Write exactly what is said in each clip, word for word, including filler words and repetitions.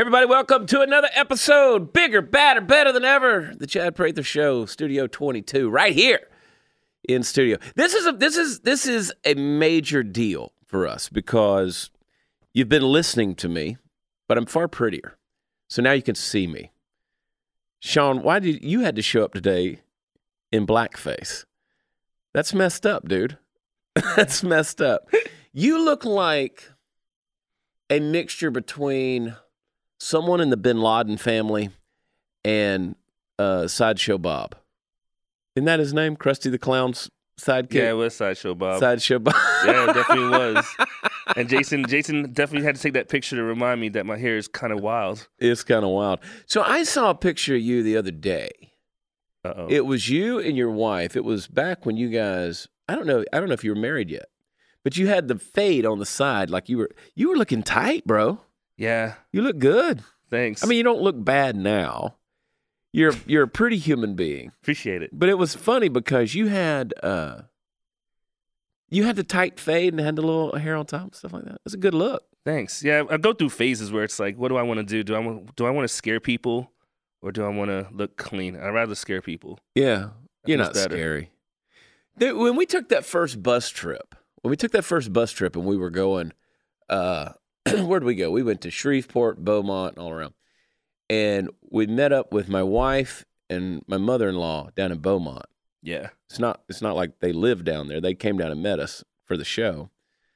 Everybody, welcome to another episode. Bigger, badder, better than ever. The Chad Prather Show, Studio twenty-two, right here in studio. This is a this is this is a major deal for us because you've been listening to me, but I'm far prettier. So now you can see me. Sean, why did you had to show up today in blackface? That's messed up, dude. That's messed up. You look like a mixture between someone in the Bin Laden family and uh, Sideshow Bob. Isn't that his name? Krusty the Clown's sidekick? Yeah, it was Sideshow Bob. Sideshow Bob. Yeah, it definitely was. And Jason Jason definitely had to take that picture to remind me that my hair is kind of wild. It's kind of wild. So I saw a picture of you the other day. Uh-oh. It was you and your wife. It was back when you guys, I don't know, I don't know if you were married yet, but you had the fade on the side like you were, you were looking tight, bro. Yeah. You look good. Thanks. I mean, you don't look bad now. You're you're a pretty human being. Appreciate it. But it was funny because you had uh, you had the tight fade and had the little hair on top and stuff like that. It's a good look. Thanks. Yeah, I go through phases where it's like, what do I want to do? Do I want do I want to scare people or do I want to look clean? I'd rather scare people. Yeah, you're not better. scary. There, when we took that first bus trip, when we took that first bus trip and we were going, uh, where'd we go? We went to Shreveport, Beaumont, and all around. And we met up with my wife and my mother-in-law down in Beaumont. Yeah. It's not it's not like they live down there. They came down and met us for the show.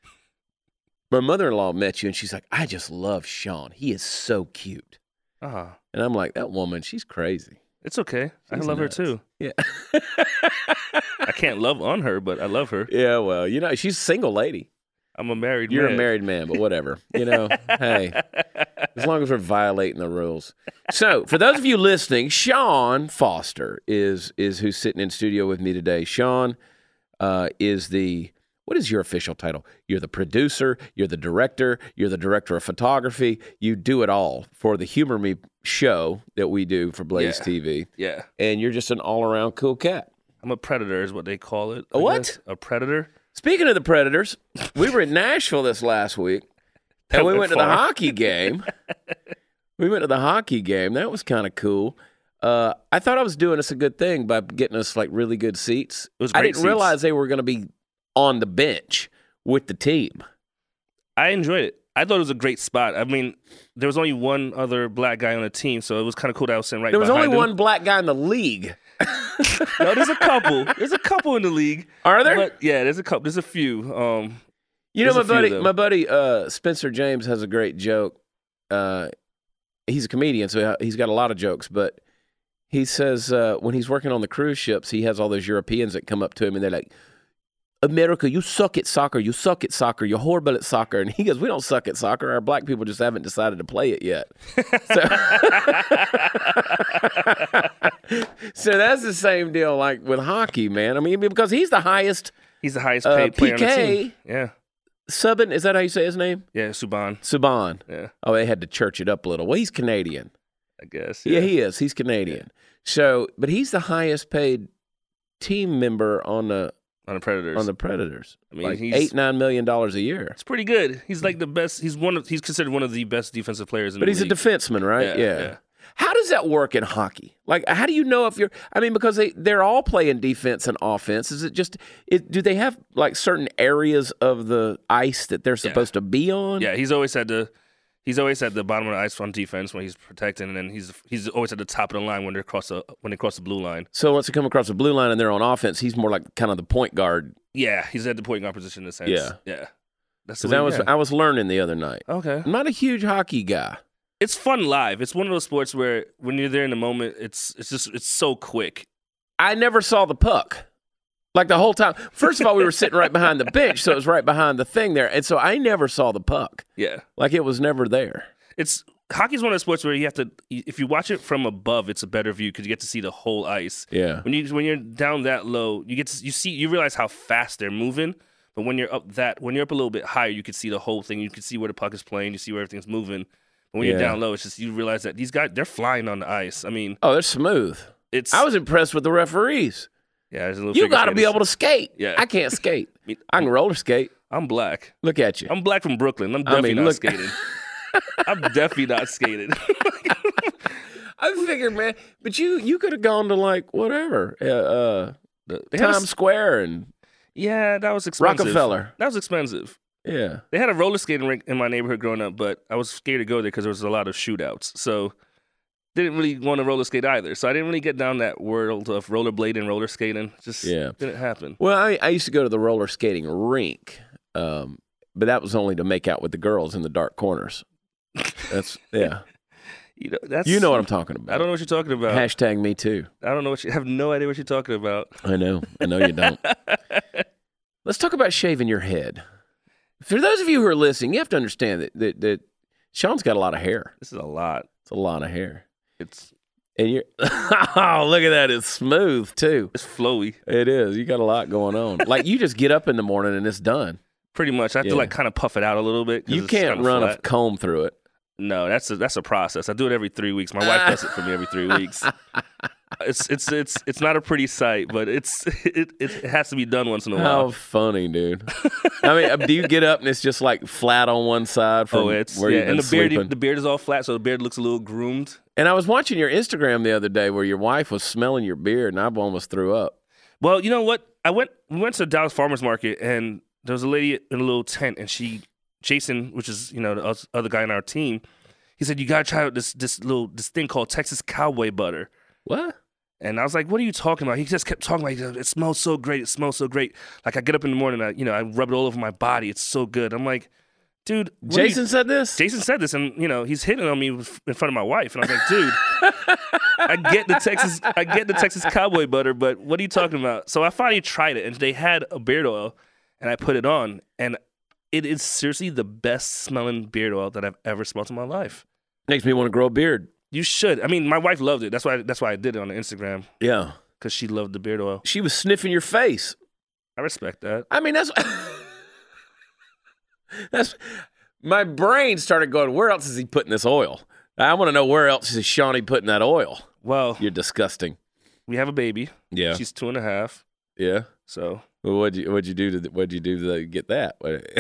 My mother-in-law met you, and she's like, I just love Sean. He is so cute. Uh-huh. And I'm like, that woman, she's crazy. It's okay. I She's love nuts. her too. Yeah. I can't love on her, but I love her. Yeah, well, you know, she's a single lady. I'm a married You're man. a married man, but whatever. You know, hey, as long as we're violating the rules. So, for those of you listening, Sean Foster is is who's sitting in studio with me today. Sean uh, is the, what is your official title? You're the producer, you're the director, you're the director of photography. You do it all for the Humor Me show that we do for Blaze Yeah. T V. Yeah. And you're just an all-around cool cat. I'm a predator is what they call it. A I what? guess. A predator. Speaking of the Predators, we were in Nashville this last week, and That we went went to the far. hockey game. We went to the hockey game. That was kind of cool. Uh, I thought I was doing us a good thing by getting us like really good seats. It was I great didn't seats. realize they were going to be on the bench with the team. I enjoyed it. I thought it was a great spot. I mean, there was only one other black guy on the team, so it was kind of cool that I was sitting right There was behind only him. one black guy in the league. No, there's a couple. There's a couple in the league. Are there? But yeah, there's a couple. There's a few. Um, You know, There's my a few buddy, of them. my buddy uh, Spencer James has a great joke. Uh, he's a comedian, so he's got a lot of jokes. But he says uh, when he's working on the cruise ships, he has all those Europeans that come up to him and they're like, "America, you suck at soccer. You suck at soccer. You're horrible at soccer." And he goes, "We don't suck at soccer. Our black people just haven't decided to play it yet." So, so that's the same deal like with hockey, man. I mean, because he's the highest he's the highest Uh, paid player on the P K team. Yeah, Subban. Is that how you say his name? yeah, Subban. Subban. Yeah, Oh, they had to church it up a little. Well, he's Canadian. I guess. Yeah, Yeah, he is. He's Canadian. So, but he's the highest paid team member on the on the Predators. on the Predators. I mean, like he's- eight nine million dollars a year. It's pretty good. He's like the best. He's one of. He's considered one of the best defensive players in But the he's league. a defenseman, right? Yeah, yeah. How does that work in hockey? Like, how do you know if you're? I mean, because they they're all playing defense and offense. Is it just? It, do they have like certain areas of the ice that they're supposed to be on? Yeah, he's always had the. He's always at the bottom of the ice on defense when he's protecting, and then he's he's always at the top of the line when they cross the when they cross the blue line. So once they come across the blue line and they're on offense, he's more like kind of the point guard. Yeah, he's at the point guard position in a sense. Yeah. yeah. That's Because the I way- was yeah. I was learning the other night. okay. I'm not a huge hockey guy. It's fun live. It's one of those sports where when you're there in the moment, it's it's just it's so quick. I never saw the puck. Like the whole time. First of all, we were sitting right behind the bench, so it was right behind the thing there. And so I never saw the puck. Yeah, Like it was never there. it's hockey's one of those sports where you have to. If you watch it from above, it's a better view because you get to see the whole ice. Yeah. When you when you're down that low, you get to you see you realize how fast they're moving. But when you're up that when you're up a little bit higher, you can see the whole thing. You can see where the puck is playing. You see where everything's moving. But when you're Yeah. down low, it's just you realize that these guys they're flying on the ice. I mean, Oh, they're smooth. it's I was impressed with the referees. yeah. There's a little You figure got to be skaters. able to skate. Yeah. I can't skate. Me- I can roller skate. I'm black. Look at you. I'm black from Brooklyn. I'm I definitely mean, not look- skating. I'm definitely not skated. I figured, man, but you you could have gone to like whatever, uh, uh They had a Times s- Square and Yeah, that was expensive. Rockefeller. That was expensive. Yeah. They had a roller skating rink in my neighborhood growing up, but I was scared to go there because there was a lot of shootouts. So didn't really want to roller skate either. So I didn't really get down that world of rollerblading, roller skating. Just Yeah. didn't happen. Well, I, I used to go to the roller skating rink, um, but that was only to make out with the girls in the dark corners. That's yeah. You know, that's You know what I'm talking about. I don't know what you're talking about. Hashtag me too. I don't know what you I have no idea what you're talking about. I know. I know you don't. Let's talk about shaving your head. For those of you who are listening, you have to understand that that, that Sean's got a lot of hair. This is a lot. It's a lot of hair. It's And you're oh, look at that. It's smooth too. it's flowy. It is. You got a lot going on. Like you just get up in the morning and it's done. Pretty much. I have Yeah. to like kind of puff it out a little bit. 'cause You it's can't kinda run a flat. comb through it. No, that's a that's a process. I do it every three weeks. My wife does it for me every three weeks. It's it's it's it's not a pretty sight, but it's it it has to be done once in a How while. funny, dude. I mean, uh, do you get up and it's just like flat on one side from Oh, it's where yeah, you've been and the beard sleeping? the beard is all flat, so the beard looks a little groomed. And I was watching your Instagram the other day where your wife was smelling your beard, and I almost threw up. Well, you know what? I went we went to Dallas Farmers Market, and there was a lady in a little tent, and she Jason, which is you know the oth- other guy in our team, he said you gotta try out this this little this thing called Texas Cowboy Butter. What? And I was like, "What are you talking about?" He just kept talking like, "It smells so great. It smells so great." Like I get up in the morning, I, you know, I rub it all over my body. It's so good. I'm like, "Dude, what are you-" Jason said this? Jason said this, and you know, he's hitting on me with- in front of my wife, and I was like, "Dude, I get the Texas, I get the Texas Cowboy Butter, but what are you talking about?" So I finally tried it, and they had a beard oil, and I put it on, and it is seriously the best smelling beard oil that I've ever smelled in my life. Makes me want to grow a beard. You should. I mean, my wife loved it. That's why. That's why I did it on Instagram. Yeah. Because she loved the beard oil. She was sniffing your face. I respect that. I mean, that's that's my brain started going, where else is he putting this oil? I want to know where else is Shawnee putting that oil. Well, You're disgusting. we have a baby. Yeah. She's two and a half. Yeah. So Well, what'd you what'd you do to what'd you do to get that?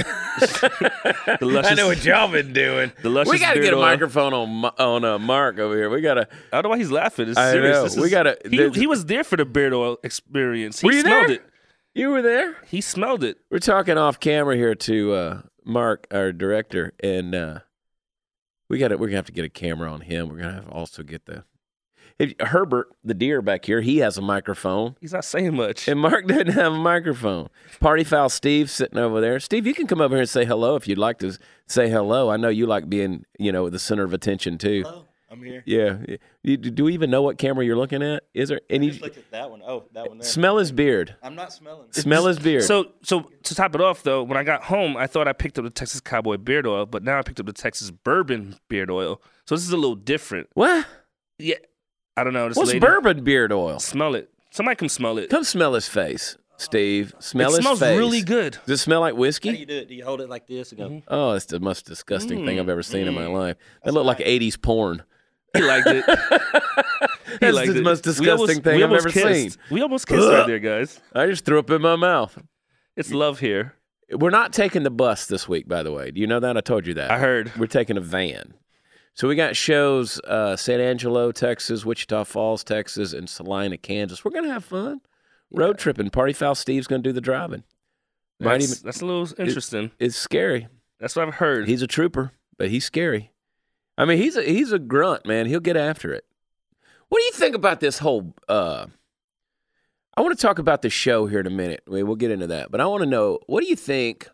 The luscious- I know what y'all been doing. The luscious we gotta beard get a oil. microphone on Ma- on uh, Mark over here. We gotta. I don't know why he's laughing. It's I serious. know. This We is- gotta- He, there's- he was there for the beard oil experience. He Were you smelled there? it. You were there. He smelled it. We're talking off camera here to uh, Mark, our director, and uh, we got to we're gonna have to get a camera on him. We're gonna have to also get the if, Herbert, the deer back here. He has a microphone, He's not saying much. and Mark doesn't have a microphone. Party foul Steve sitting over there. Steve, you can come over here and say hello if you'd like to say hello. I know you like being you know the center of attention too. Hello, I'm here. Yeah. You, do we even know what camera you're looking at? Is there any Just look at that one. Oh, that one there. smell his beard? I'm not smelling. Smell his beard. So, so to top it off, though, when I got home, I thought I picked up the Texas Cowboy beard oil, but now I picked up the Texas Bourbon beard oil. So this is a little different. what? Yeah, I don't know. This What's lady, bourbon beard oil? Smell it. Somebody come smell it. Come smell his face, Steve. Smell it his smells face. really good. Does it smell like How do whiskey? you do it? Do you hold it like this and go? Mm-hmm. Oh, it's the most disgusting thing I've ever seen in my life. That That's looked like right. eighties porn. He liked it. He That's liked the it. most We disgusting almost- thing we I've almost ever kissed. seen. We almost kissed right there, guys. I just threw up in my mouth. It's love here. We're not taking the bus this week, by the way. Do you know that? I told you that. I heard. We're taking a van. So we got shows uh, San Angelo, Texas, Wichita Falls, Texas, and Salina, Kansas. We're going to have fun. Road tripping. Party foul Steve's going to do the driving. Might That's, even, that's a little interesting. it's scary. That's what I've heard. He's a trooper, but he's scary. I mean, he's a, he's a grunt, man. He'll get after it. What do you think about this whole uh, I want to talk about the show here in a minute. I mean, we'll get into that. But I want to know, what do you think?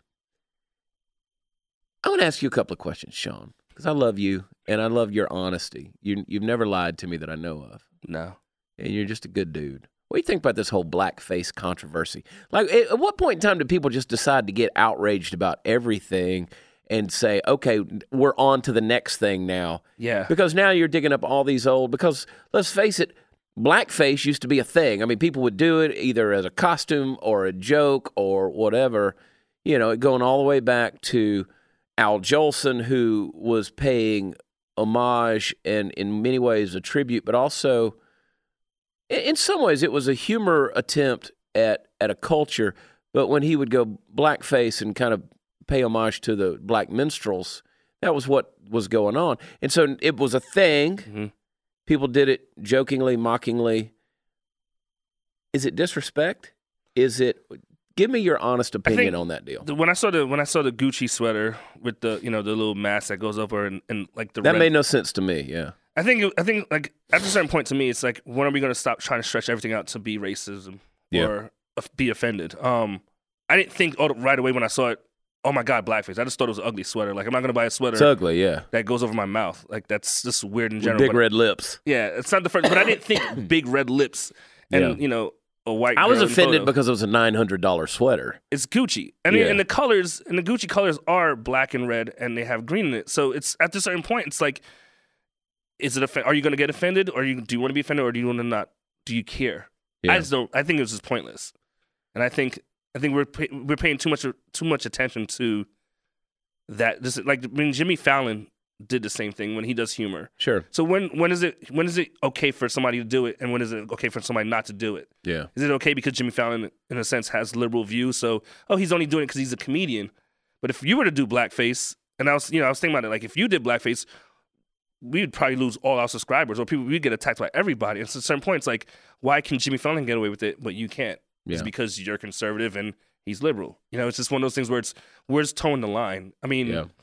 I want to ask you a couple of questions, Sean, because I love you and I love your honesty. You, you've never lied to me that I know of. no. And you're just a good dude. What do you think about this whole blackface controversy? Like, at what point in time do people just decide to get outraged about everything and say, okay, we're on to the next thing now? Yeah. Because now you're digging up all these old, because let's face it, blackface used to be a thing. I mean, people would do it either as a costume or a joke or whatever, you know, going all the way back to Al Jolson, who was paying homage and in many ways a tribute, but also in some ways it was a humor attempt at, at a culture. But when he would go blackface and kind of pay homage to the black minstrels, That was what was going on. And so it was a thing. Mm-hmm. People did it jokingly, mockingly. Is it disrespect? Is it? Give me your honest opinion on that deal. The, when I saw the when I saw the Gucci sweater with the you know the little mask that goes over and, and like the That red, made no sense to me. Yeah. I think I think like at a certain point to me, it's like when are we going to stop trying to stretch everything out to be racism Yeah. or be offended? Um, I didn't think oh, right away when I saw it. Oh my God, blackface! I just thought it was an ugly sweater. Like I'm not going to buy a sweater. It's ugly. Yeah. That goes over my mouth. Like that's just weird in With general. big but, red lips. Yeah, it's not the first, but I didn't think big red lips and Yeah. you know a white. I was girl in offended photo. because it was a nine hundred dollar sweater. It's Gucci. I mean, Yeah. and the colors and the Gucci colors are black and red, and they have green in it. So it's at a certain point, it's like, is it? Off- are you going to get offended, or you do you want to be offended, or do you want to not? Do you care? Yeah. I just don't. I think it was just pointless, and I think I think we're pay, we're paying too much too much attention to that. This like I mean, Jimmy Fallon did the same thing when he does humor. Sure. So when when is it when is it okay for somebody to do it, and when is it okay for somebody not to do it? Yeah. Is it okay because Jimmy Fallon, in a sense, has liberal views? So, oh, he's only doing it because he's a comedian. But if you were to do blackface, and I was, you know, I was thinking about it, like if you did blackface, we'd probably lose all our subscribers, or people we'd get attacked by everybody. And so at certain points, like, why can Jimmy Fallon get away with it, but you can't? It's Yeah. because you're conservative and he's liberal. You know, it's just one of those things where it's where's towing the line. I mean, Yeah.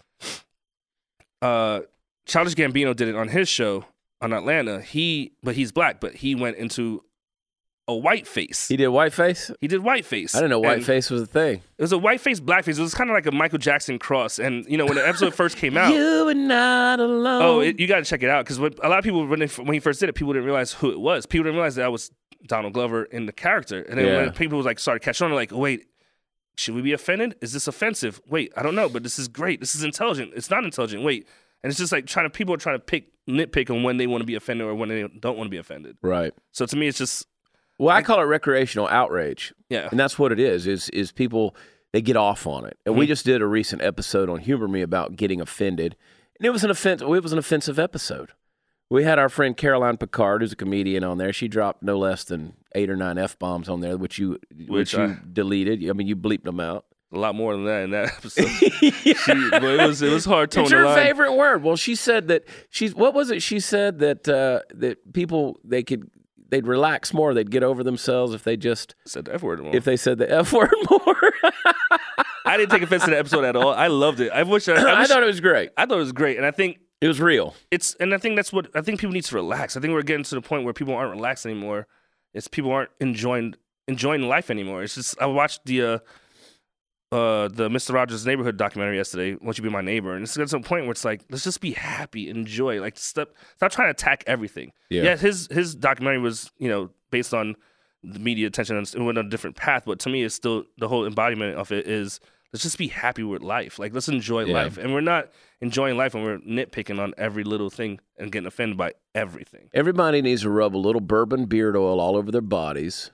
uh, Childish Gambino did it on his show on Atlanta. He, but he's black, but he went into a white face. He did whiteface? He did whiteface. I didn't know And whiteface was a thing. It was a whiteface, blackface. It was kind of like a Michael Jackson cross. And, you know, when the episode first came out. You were not alone. Oh, it, you got to check it out. Because a lot of people, when, they, when he first did it, people didn't realize who it was. People didn't realize that I was Donald Glover in the character. And then Yeah. when people was like started catching on, like, wait, should we be offended? Is this offensive? Wait, I don't know, but this is great. This is intelligent. It's not intelligent. Wait. And it's just like trying to, people are trying to pick, nitpick on when they want to be offended or when they don't want to be offended. Right. So to me, it's just, Well, I call it recreational outrage. yeah. And that's what it is, is is people, they get off on it. And we Mm-hmm. just did a recent episode on Humor Me about getting offended. And it was an offense, it was an offensive episode. We had our friend Caroline Picard, who's a comedian, on there. She dropped no less than eight or nine F-bombs on there, which you which, Which you I- deleted. I mean, you bleeped them out. A lot more than that in that episode. she, but it was it was hard towing It's the your line. favorite word. Well, she said that she's what was it? She said that uh, that people they could they'd relax more, they'd get over themselves if they just Said the F word more. if they said the F word more. I didn't take offense to the episode at all. I loved it. I wish I, I, I wish, thought it was great. I thought it was great, and I think It was real. it's and I think that's what I think people need to relax. I think we're getting to the point where people aren't relaxed anymore. It's people aren't enjoying enjoying life anymore. It's just I watched the uh, uh, the Mister Rogers' Neighborhood documentary yesterday. Won't you be my neighbor? And it's getting to a point where it's like let's just be happy, enjoy. Like stop stop trying to attack everything. Yeah. Yeah, his his documentary was you know based on the media attention and it went on a different path. But to me, it's still the whole embodiment of it is let's just be happy with life. Like let's enjoy Yeah. life, and we're not enjoying life when we're nitpicking on every little thing and getting offended by everything. Everybody needs to rub a little bourbon beard oil all over their bodies.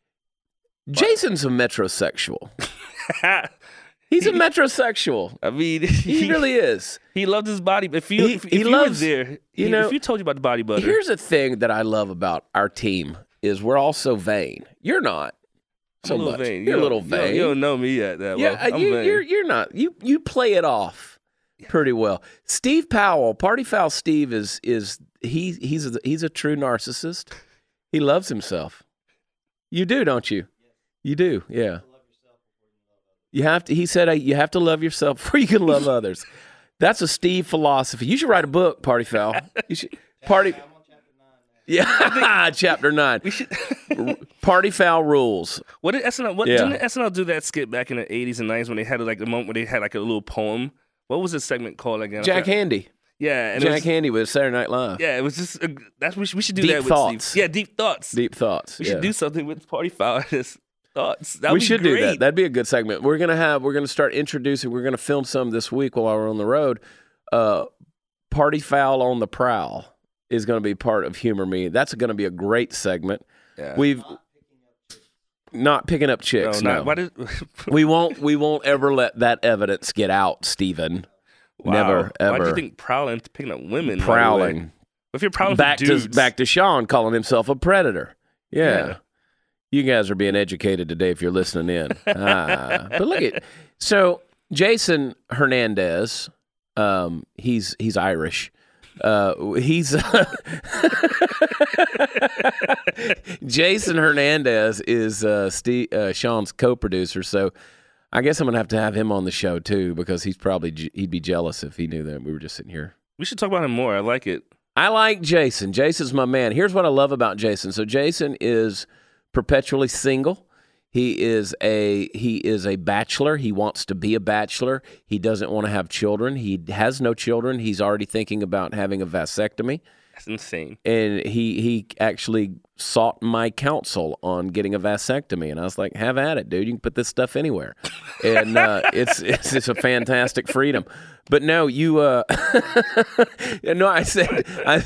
Jason's a metrosexual. He's a metrosexual. I mean, He he, really is. he loved his body. If you He- if, if he you loves- were there, you he- know, if you told you about the body butter, Here's a thing that I love about our team is we're all so vain. You're not so I'm a little much. vain. You're You a little don't- you don't- vain. You don't know me yet that yeah, well. I'm you, vain. you're you're not. You you play it off pretty well. Steve Powell, Party Foul Steve is is he he's a, he's a true narcissist. He loves himself. You do, don't you? You do, yeah. You have to. He said uh, you have to love yourself before you can love others. That's a Steve philosophy. You should write a book, Party Foul. You should party. Yeah, chapter nine. We should. Party Foul rules. What did S N L? What Yeah. didn't S N L do that skit back in the eighties and nineties when they had like the moment where they had like a little poem? What was this segment called again? I Jack forgot. Handy. Yeah, and it Jack was, Handy with Saturday Night Live. yeah, it was just a, that's we should, we should do Deep that with thoughts. Steve. Yeah, deep thoughts. Deep thoughts. We yeah. should do something with Party Foul. Just thoughts. That we would be should great. do that. That'd be a good segment. We're gonna have. We're gonna start introducing. We're gonna film some this week while we're on the road. Uh, Party Foul on the Prowl is gonna be part of Humor Me. That's gonna be a great segment. Yeah. We've not picking up no, chicks. not, No, why did, we won't. We won't ever let that evidence get out, Stephen. wow. Never Why ever do you think prowling picking up women? right away? prowling. If you're prowling Back for to dudes, back to Sean calling himself a predator. Yeah. Yeah. You guys are being educated today if you're listening in. ah. But look at so Jason Hernandez, Um, he's he's Irish. Uh, he's Jason Hernandez is uh, Steve, uh, Sean's co-producer, so I guess I'm gonna have to have him on the show too because he's probably he'd be jealous if he knew that we were just sitting here. We should talk about him more. I like it. I like Jason. Jason's my man. Here's what I love about Jason. So Jason is perpetually single. He is a he is a bachelor. He wants to be a bachelor. He doesn't want to have children. He has no children. He's already thinking about having a vasectomy. That's insane. And he he actually sought my counsel on getting a vasectomy, and I was like, "Have at it, dude. You can put this stuff anywhere." And uh, it's, it's it's a fantastic freedom. But no, you. Uh, no, I said. I,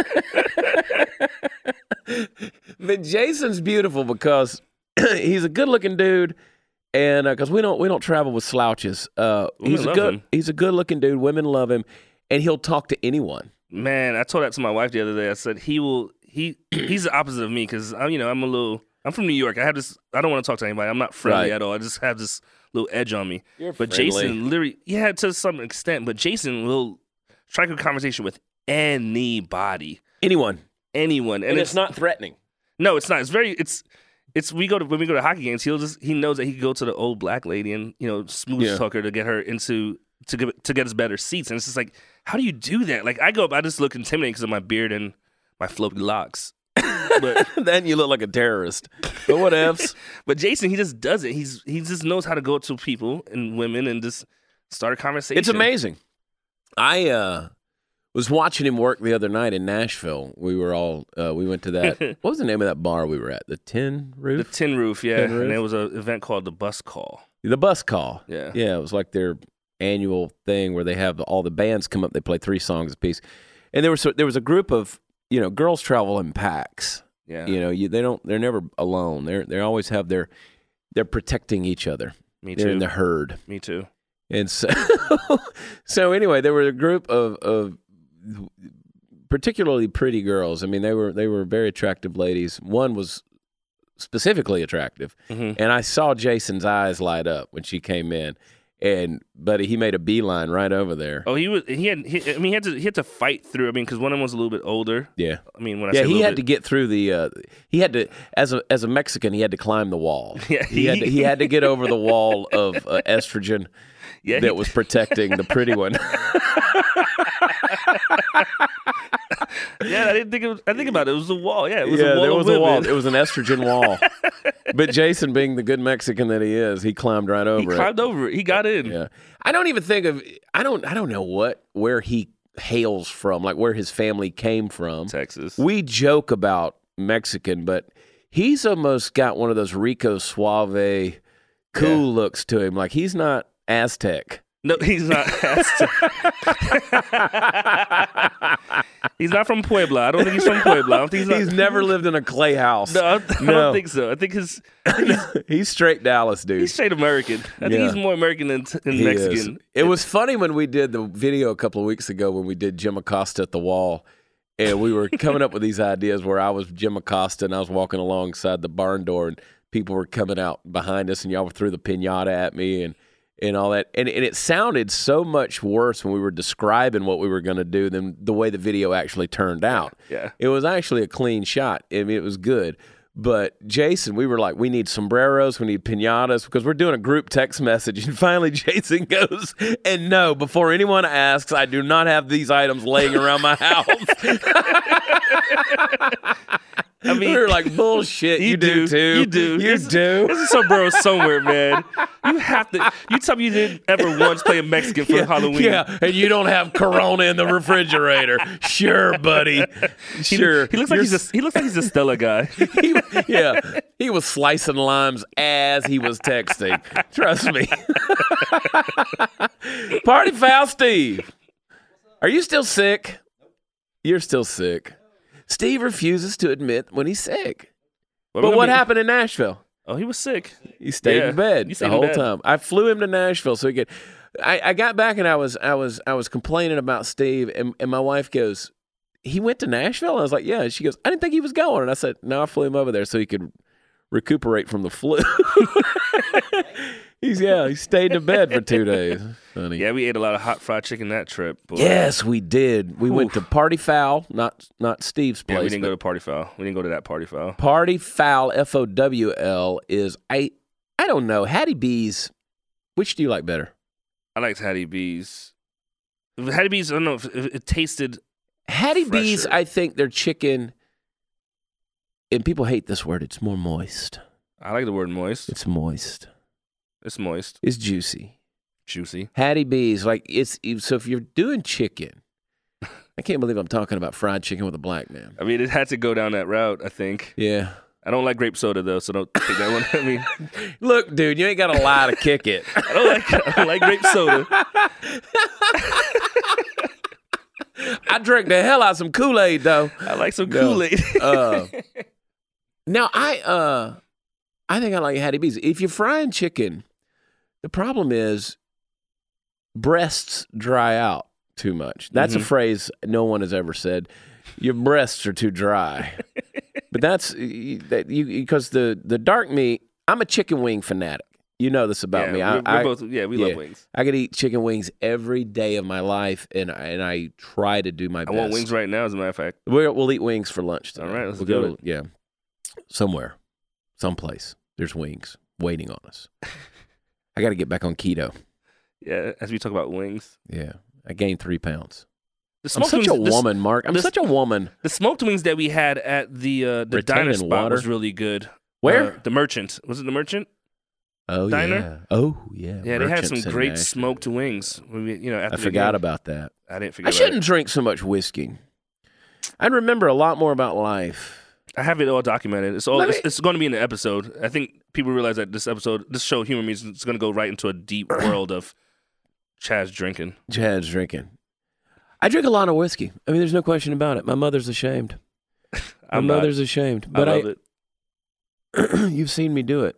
but Jason's beautiful because he's a good-looking dude, and because uh, we don't we don't travel with slouches. Uh, he's a good him. he's a good-looking dude. Women love him, and he'll talk to anyone. Man, I told that to my wife the other day. I said he will. He he's the opposite of me because I'm you know I'm a little. I'm from New York. I have this. I don't want to talk to anybody. I'm not friendly right. at all. I just have this little edge on me. You're but friendly. Jason, literally, yeah, to some extent. But Jason will strike a conversation with anybody, anyone, anyone, and, and it's, it's not threatening. No, it's not. It's very. It's. It's we go to when we go to hockey games. He'll just he knows that he can go to the old black lady and you know smooth Yeah. talk her to get her into to get to get us better seats. And it's just like, how do you do that? Like I go up, I just look intimidating because of my beard and my floppy locks. But then you look like a terrorist. But what ifs? But Jason, he just does it. He's he just knows how to go up to people and women and just start a conversation. It's amazing. I uh, was watching him work the other night in Nashville. We were all uh, we went to that. What was the name of that bar we were at? The Tin The Roof. Tin Roof, yeah. Tin Roof? And there was an event called the Bus Call. The Bus Call. Yeah. Yeah, it was like their annual thing where they have all the bands come up. They play three songs a piece, and there was there was a group of you know girls travel in packs. Yeah. You know, you, they don't. They're never alone. They're they always have their. They're protecting each other. Me They're too. in the herd. Me too. And so, so anyway, there were a group of, of particularly pretty girls. I mean, they were they were very attractive ladies. One was specifically attractive, Mhm. and I saw Jason's eyes light up when she came in. And buddy, he made a beeline right over there. Oh, he was. He had. He, I mean, he had to. He had to fight through. I mean, because one of them was a little bit older. Yeah, I mean, when I yeah, say he little had bit, to get through the. Uh, he had to, as a as a Mexican, he had to climb the wall. Yeah, he had to, he had to get over the wall of uh, estrogen Yeah, that he- was protecting the pretty one. Yeah, I didn't think it was. I think about it. It was a wall. Yeah, it was yeah, a wall. there of was a wall. women. It was an estrogen wall. But Jason, being the good Mexican that he is, he climbed right over He it. climbed over it. He got in. Yeah, I don't even think of. I don't. I don't know what where he hails from, like where his family came from. Texas. We joke about Mexican, but he's almost got one of those Rico Suave, cool Yeah. looks to him. Like he's not Aztec. No, he's not. He's not from Puebla. I don't think he's from Puebla. I don't think he's. Not, He's never lived in a clay house. No, I, I No. don't think so. I think his. I think he's, He's straight Dallas, dude. he's straight American. I think Yeah. he's more American than, than He is. Mexican. It was funny when we did the video a couple of weeks ago when we did Jim Acosta at the wall. And we were coming up with these ideas where I was Jim Acosta and I was walking alongside the barn door and people were coming out behind us and y'all were threw the pinata at me and, and all that. And, and it sounded so much worse when we were describing what we were going to do than the way the video actually turned out. Yeah. It was actually a clean shot. I mean, it was good. But Jason, we were like, we need sombreros, we need pinatas, because we're doing a group text message. And finally, Jason goes, and no, before anyone asks, I do not have these items laying around my house. I mean, we were like, bullshit, you, do, too. You do. You There's- do. There's a sombrero somewhere, man. You have to. You tell me you didn't ever once play a Mexican for Yeah, Halloween. yeah, and you don't have Corona in the refrigerator. Sure, buddy. He, Sure. he looks like You're he's a, he looks like he's a Stella guy. he, yeah, he was slicing limes as he was texting. Trust me. Party foul, Steve. Are you still sick? You're still sick. Steve refuses to admit when he's sick. Well, But we're what gonna be- happened in Nashville? Oh, he was sick. He stayed Yeah, in bed he the stayed in whole bed. time. I flew him to Nashville so he could. I, I got back and I was I was I was complaining about Steve and, and my wife goes, he went to Nashville? I was like, yeah. She goes, I didn't think he was going. And I said, no, I flew him over there so he could recuperate from the flu. He's yeah, he stayed in bed for two days. Funny. Yeah, we ate a lot of hot fried chicken that trip. Boy. Yes, we did. We Oof. went to Party Foul, not not Steve's place. Yeah, we didn't but go to Party Foul. We didn't go to that Party Foul. Party Foul, F O W L, is I I don't know. Hattie B's. Which do you like better? I liked Hattie B's. Hattie B's. I don't know if it, it tasted. Hattie B's. fresher. I think their chicken. And people hate this word. It's more moist. I like the word moist. It's moist. It's moist, It's juicy. juicy. Hattie B's, like it's so if you're doing chicken, I can't believe I'm talking about fried chicken with a black man. I mean, it had to go down that route. I think. Yeah. I don't like grape soda though, so don't take that one. I mean, Look, dude, you ain't got to lie to kick it. I don't like. I don't like grape soda. I drank the hell out of some Kool-Aid though. I like some No. Kool Aid. Uh, now I uh I think I like Hattie B's. If you're frying chicken, the problem is breasts dry out too much. That's Mhm. a phrase no one has ever said. Your breasts are too dry. But that's that you because the the dark meat. I'm a chicken wing fanatic. You know this about yeah, me. We're, I, we're I, both. Yeah, we yeah. love wings. I could eat chicken wings every day of my life, and I, and I try to do my I best. want wings right now. As a matter of fact. We'll, we'll eat wings for lunch today. All right, let's we'll do go it. to, yeah, somewhere, someplace. There's wings waiting on us. I got to get back on keto. Yeah, as we talk about wings. Yeah, I gained three pounds. The I'm smoked such a wings, the- woman, Mark. I'm the- such a woman. The smoked wings that we had at the uh, the Retaining diner spot water. was really good. Where? Uh, the Merchant. Was it the Merchant? Oh diner? yeah. Oh yeah. Yeah, they had Merchants some in great Nashville. smoked wings. When we, you know, after I the forgot game. about that. I didn't forget. I about shouldn't it. drink so much whiskey. I'd remember a lot more about life. I have it all documented. It's all. Let It's, me- it's going to be in the episode. I think people realize that this episode, this show, Humor Means, is going to go right into a deep world of Chaz drinking. Chad's drinking. I drink a lot of whiskey. I mean, there's no question about it. My mother's ashamed. My I'm not. mother's ashamed. I But love I, it. you've seen me do it.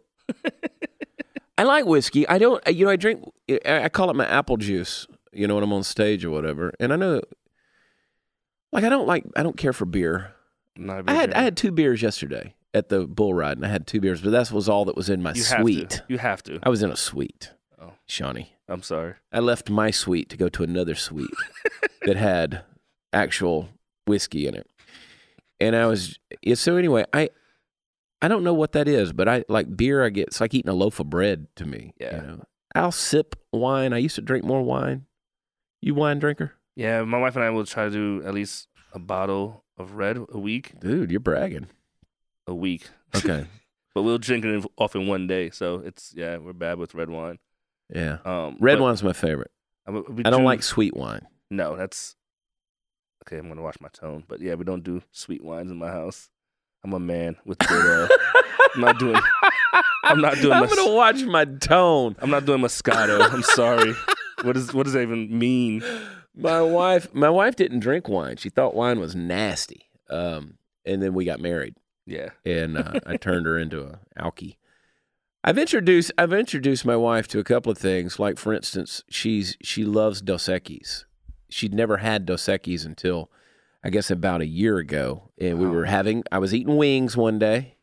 I like whiskey. I don't, you know, I drink, I I call it my apple juice, you know, when I'm on stage or whatever. And I know, like, I don't like, I don't care for beer. Not a big I had, fan. I had two beers yesterday at the bull ride, and I had two beers, but that was all that was in my You suite. have to. You have to. I was in a suite, Oh. Shawnee. I'm sorry. I left my suite to go to another suite that had actual whiskey in it. And I was, yeah, so anyway, I, I don't know what that is, but I like beer. I get, it's like eating a loaf of bread to me. Yeah. You know? I'll sip wine. I used to drink more wine. You wine drinker? Yeah, my wife and I will try to do at least a bottle of red a week. Dude, you're bragging. A week. Okay. But we'll drink it off in one day. So it's, yeah, we're bad with red wine. Yeah. Um, Red but wine's my favorite. I, we I don't do- like sweet wine. No, that's okay. I'm gonna watch my tone, but yeah, we don't do sweet wines in my house. I'm a man with good. Uh, I'm not doing. I'm not doing. I'm Mos- going to watch my tone. I'm not doing Moscato. I'm sorry. What does what does that even mean? My wife, my wife didn't drink wine. She thought wine was nasty. Um, and then we got married, Yeah. and uh, I turned her into a alky. I've introduced I've introduced my wife to a couple of things. Like, for instance, she's she loves Dos Equis. She'd never had Dos Equis until, I guess, about a year ago. And we Wow. were having I was eating wings one day,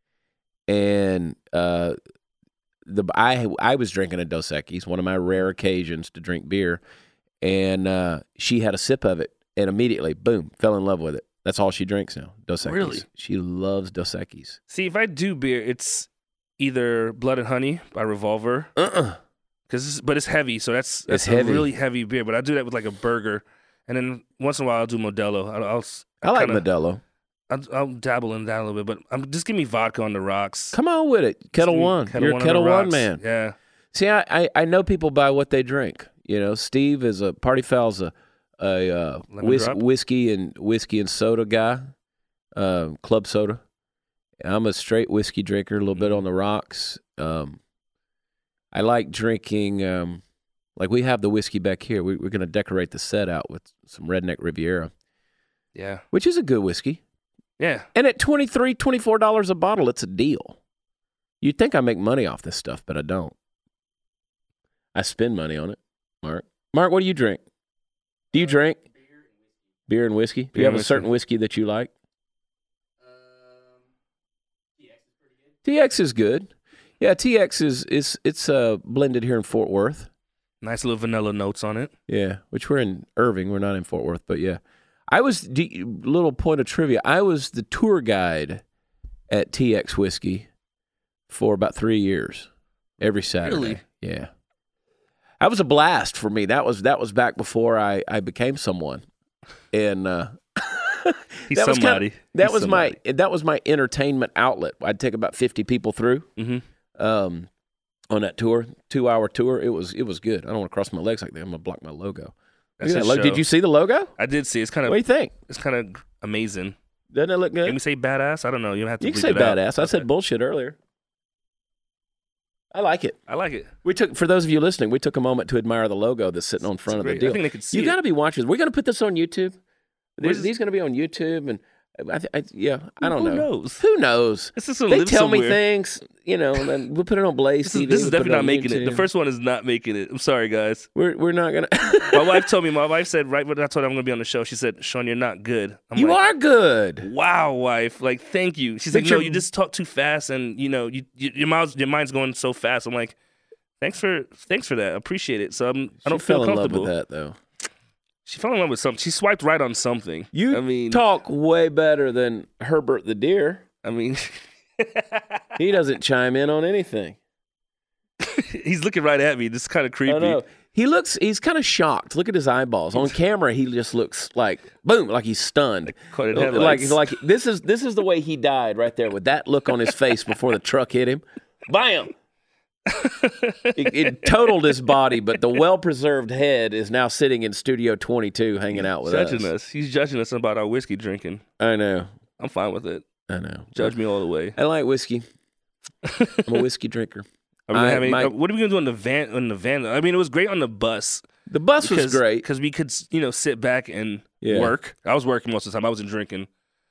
and uh, the I I was drinking a Dos Equis, one of my rare occasions to drink beer, and uh, she had a sip of it, and immediately, boom, fell in love with it. That's all she drinks now. Dos Equis. Really? She loves Dos Equis. See, if I do beer, it's either Blood and Honey by Revolver, Uh-uh. cause but it's heavy, so that's that's It's a heavy. really heavy beer. But I do that with like a burger, and then once in a while I'll do Modelo. I'll, I'll I like kinda- Modelo. I'll, I'll dabble in that a little bit, but I'm, just give me vodka on the rocks. Come on with it. Kettle Just give me One. You're a on the Kettle One rocks. man. Yeah. See, I, I, I know people by what they drink. You know, Steve is a Party Foul's a a uh, Lemon whis- drop? whiskey and whiskey and soda guy, uh, club soda. I'm a straight whiskey drinker, a little bit Mhm. on the rocks. Um, I like drinking. Um, like we have the whiskey back here. We, we're going to decorate the set out with some Redneck Riviera, Yeah. which is a good whiskey. Yeah. And at twenty-three dollars, twenty-four dollars a bottle, it's a deal. You'd think I make money off this stuff, but I don't. I spend money on it, Mark. Mark, what do you drink? Do you drink? Beer and whiskey. Do Beer you have and a certain whiskey. whiskey that you like? T X is good. Yeah, T X is is it's uh blended here in Fort Worth. Nice little vanilla notes on it. Yeah, which we're in Irving. We're not in Fort Worth, but yeah. I was, d- little point of trivia, I was the tour guide at T X Whiskey for about three years, every Saturday. Really? Yeah. That was a blast for me. That was that was back before I, I became someone. And uh, He's that was somebody. Kind of, that He's was somebody. my that was my entertainment outlet. I'd take about fifty people through. Mm-hmm. Um, on that tour, two hour tour. It was it was good. I don't want to cross my legs like that. I'm gonna block my logo. That's Look at his that lo- show. Did you see the logo? I did see. It's kind What do of you think? it's kind of amazing. Doesn't it look good? Can we say badass? I don't know. You don't have to. You can bleep say it out. badass. I said Okay. bullshit earlier. I like it. I like it. We took for those of you listening, we took a moment to admire the logo that's sitting on front of the Great. deal. I think they could see You got to it. be watching. We're going to put this on YouTube. Where's These, these going to be on YouTube, and I, th- I yeah, I don't Who know. knows? Who knows? This is gonna They live tell somewhere. me things, you know, and then we'll put it on Blaze This T V. is, this is we'll put definitely not on making it. The YouTube. first one is not making it. I'm sorry, guys. We're we're not gonna. My wife told me. My wife said right when I told her I'm going to be on the show. She said, "Sean, you're not good." I'm You like, are good. Wow, wife. Like, thank you. She's But like, no, you're- you just talk too fast, and you know, you, you, your mind's your mind's going so fast. I'm like, thanks for thanks for that. I appreciate it. So I'm I don't She feel fell in love comfortable. with that though. She fell in love with something. She swiped right on something. You I mean, talk way better than Herbert the deer. I mean, He doesn't chime in on anything. he's looking right at me. This is kind of creepy. I know. He looks, he's kind of shocked. Look at his eyeballs. On camera, he just looks like, boom, like he's stunned. Caught in Like, headlights. like this is this is the way he died right there with that look on his face before the truck hit him. Bam! it, it totaled his body, but the well-preserved head is now sitting in Studio twenty-two hanging out with judging us. us. He's judging us about our whiskey drinking. I know. I'm fine with it. I know. Judge me all the way. I like whiskey. I'm a whiskey drinker. Are we gonna I- have any- my- uh, what are we gonna do on the van? On the van, I mean, it was great on the bus. The bus was great. because we could, you know, sit back and Yeah. work. I was working most of the time. I wasn't drinking.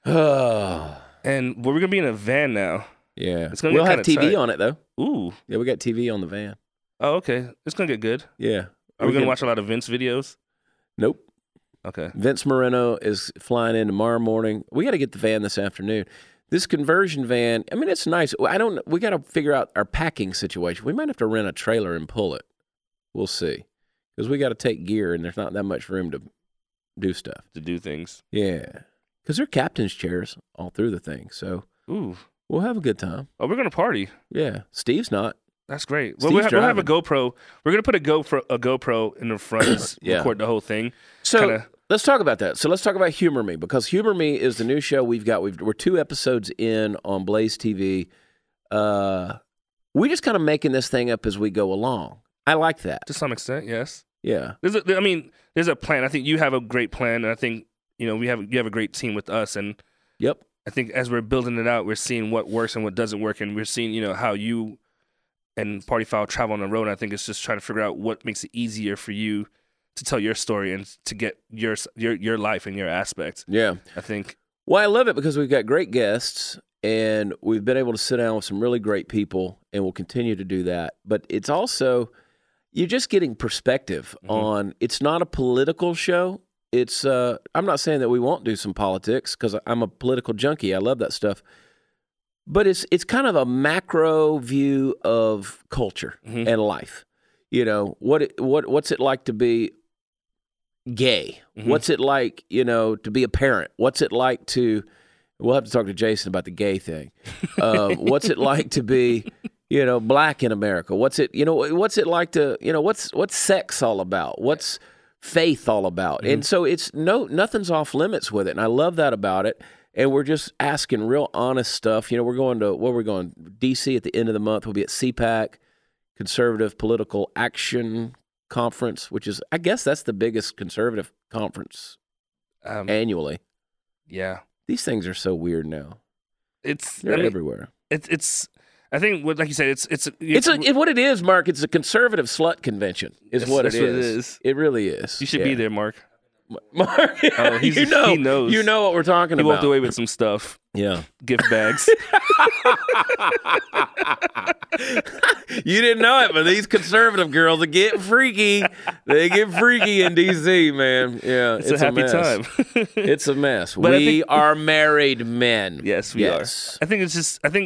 Oh, And we're gonna be in a van now. yeah. It's gonna We'll get have kinda T V tight. on it though. Ooh. Yeah, we got T V on the van. Oh, okay. It's gonna get good. Yeah. Are we, gonna can- watch a lot of Vince videos? Nope. Okay. Vince Moreno is flying in tomorrow morning. We got to get the van this afternoon. This conversion van, I mean, it's nice. I don't. We got to figure out our packing situation. We might have to rent a trailer and pull it. We'll see, because we got to take gear, and there's not that much room to do stuff. To do things. Yeah, because they're captain's chairs all through the thing, so Ooh. we'll have a good time. Oh, we're gonna party. Yeah, Steve's not. That's great. Well, Steve's we'll have, we'll have a driving. GoPro. We're gonna put a GoPro a GoPro in the front. and Yeah. Record the whole thing. So Kinda- let's talk about that. So let's talk about Humor Me, because Humor Me is the new show we've got. We've, we're two episodes in on Blaze T V. Uh, we just kind of making this thing up as we go along. I like that. To some extent, yes. Yeah. There's a, I mean, there's a plan. I think you have a great plan, and I think you know we have you have a great team with us, and Yep. I think as we're building it out, we're seeing what works and what doesn't work, and we're seeing you know how you and Party Foul travel on the road. And I think it's just trying to figure out what makes it easier for you to tell your story and to get your your your life and your aspect. Yeah. I think Well, I love it because we've got great guests and we've been able to sit down with some really great people, and we'll continue to do that. But it's also, you're just getting perspective Mhm. on, it's not a political show. It's, uh, I'm not saying that we won't do some politics, because I'm a political junkie. I love that stuff. But it's it's kind of a macro view of culture Mhm. and life. You know, what it, what what's it like to be gay? Mhm. What's it like, you know, to be a parent? What's it like to, we'll have to talk to Jason about the gay thing. Uh, what's it like to be, you know, black in America? What's it, you know, what's it like to, you know, what's what's sex all about? What's faith all about? Mhm. And so it's no, nothing's off limits with it. And I love that about it. And we're just asking real honest stuff. You know, we're going to, where we're going, D C at the end of the month. We'll be at C PAC, Conservative Political Action Conference, which is, I guess that's the biggest conservative conference um, annually. yeah, These things are so weird now. it's They're I mean, everywhere. it's it's. I think what like you said, it's it's It's a, it, what it is, Mark. It's a conservative slut convention. Is That's- what, that's it what it is. is. It really is. You should Yeah. be there, Mark. Mark. Oh, he's- you know, he knows. You know what we're talking He about. walked away with some stuff, Yeah. gift bags. You didn't know it, but these conservative girls are getting freaky. They get freaky in D C, man. Yeah, It's, it's, a happy mess. time. It's a mess. But I we think- are married men. Yes, we yes. are. I think it's just. I think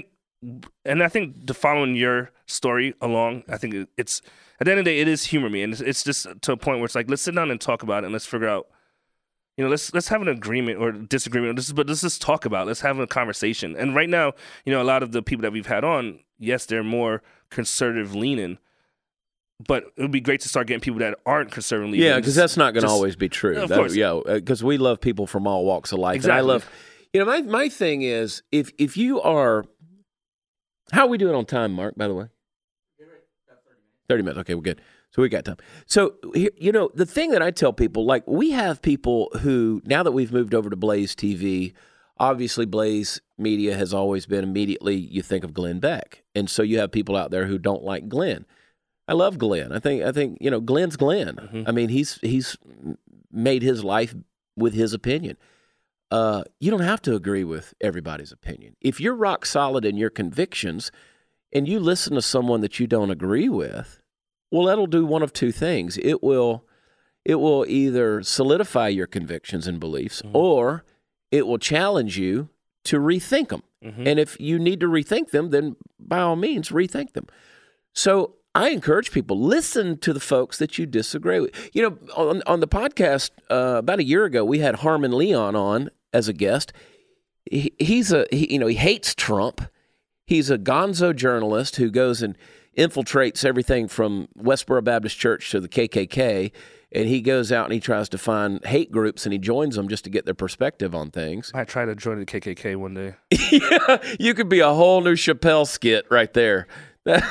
and I think the following your story along, I think it, it's at the end of the day, it is humor me, and it's, it's just to a point where it's like, let's sit down and talk about it, and let's figure out, you know, let's let's have an agreement or disagreement, this, but let's just talk about it. Let's have a conversation. And right now, you know, a lot of the people that we've had on, yes, they're more conservative leaning, but it would be great to start getting people that aren't conservative leaning. Yeah, because that's not going to just- always be true. Of That- course. yeah, because we love people from all walks of life. Exactly. And I love, you know, my my thing is if if you are, how are we doing on time, Mark? By the way, thirty minutes. Okay, we're good. So we got time. So, here- you know, the thing that I tell people, like, we have people who, now that we've moved over to Blaze T V, obviously Blaze Media has always been immediately, you think of Glenn Beck. And so you have people out there who don't like Glenn. I love Glenn. I think, I think you know, Glenn's Glenn. Mhm. I mean, he's he's made his life with his opinion. Uh, you don't have to agree with everybody's opinion. If you're rock solid in your convictions and you listen to someone that you don't agree with, well, that'll do one of two things. It will it will either solidify your convictions and beliefs, Mm-hmm. or it will challenge you to rethink them. Mhm. And if you need to rethink them, then by all means, rethink them. So I encourage people, listen to the folks that you disagree with. You know, on, on the podcast uh, about a year ago, we had Harmon Leon on as a guest. He, he's a, he, you know, he hates Trump. He's a gonzo journalist who goes and infiltrates everything from Westboro Baptist Church to the K K K, and he goes out and he tries to find hate groups and he joins them just to get their perspective on things. I might try to join the K K K one day. Yeah, you could be a whole new Chappelle skit right there. This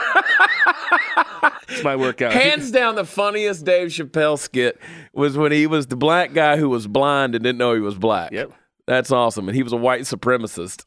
might work out. Hands down, the funniest Dave Chappelle skit was when he was the black guy who was blind and didn't know he was black. Yep. That's awesome. And he was a white supremacist.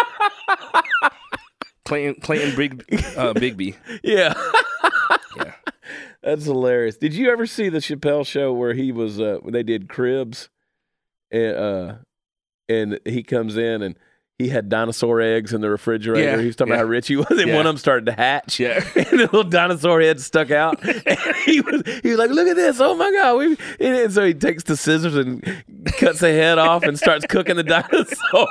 Clayton, Clayton Big, uh, Bigby. Yeah. Yeah. That's hilarious. Did you ever see the Chappelle show where he was, uh, when they did Cribs? And, uh, and he comes in and he had dinosaur eggs in the refrigerator. Yeah, He was talking yeah. about how rich he was, and Yeah. one of them started to hatch. Yeah. And the little dinosaur head stuck out. And he was he was like, "Look at this! Oh my god!" We, and so he takes the scissors and cuts the head off and starts cooking the dinosaur.